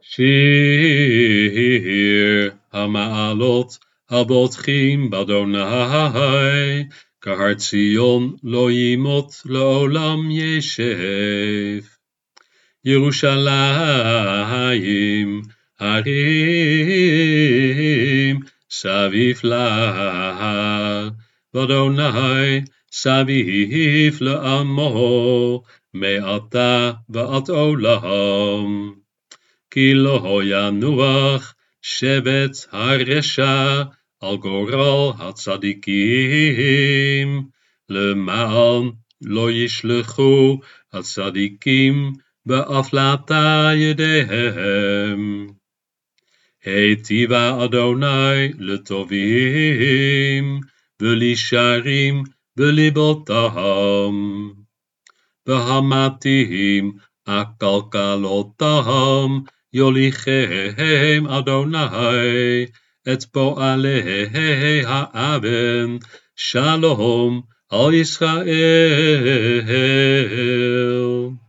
שיר המעלות הבוטחים באדוני, כהר ציון לא ימות לעולם ישב. ירושלים הרים סביב לה, ואדוני סביב לעמו מעתה ועד עולם. כי לא ינוח שבט הרשע על גורל הצדיקים, למען לא ישלחו הצדיקים בהפלתה ידיהם. היטיבה אדוני לטובים ולישרים בליבותם, והמתים עקלקלותם יוליכם אדוני את פועלי האבן, שלום על ישראל.